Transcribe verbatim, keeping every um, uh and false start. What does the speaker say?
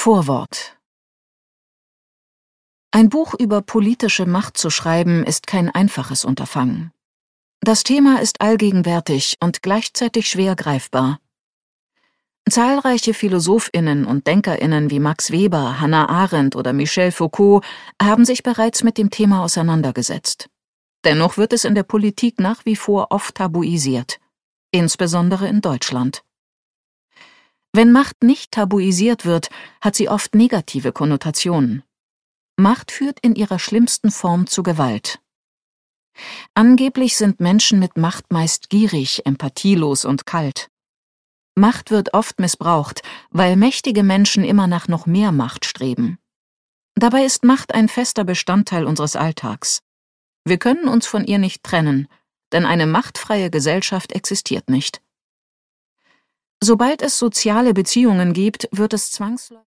Vorwort. Ein Buch über politische Macht zu schreiben, ist kein einfaches Unterfangen. Das Thema ist allgegenwärtig und gleichzeitig schwer greifbar. Zahlreiche PhilosophInnen und DenkerInnen wie Max Weber, Hannah Arendt oder Michel Foucault haben sich bereits mit dem Thema auseinandergesetzt. Dennoch wird es in der Politik nach wie vor oft tabuisiert, insbesondere in Deutschland. Wenn Macht nicht tabuisiert wird, hat sie oft negative Konnotationen. Macht führt in ihrer schlimmsten Form zu Gewalt. Angeblich sind Menschen mit Macht meist gierig, empathielos und kalt. Macht wird oft missbraucht, weil mächtige Menschen immer nach noch mehr Macht streben. Dabei ist Macht ein fester Bestandteil unseres Alltags. Wir können uns von ihr nicht trennen, denn eine machtfreie Gesellschaft existiert nicht. Sobald es soziale Beziehungen gibt, wird es zwangsläufig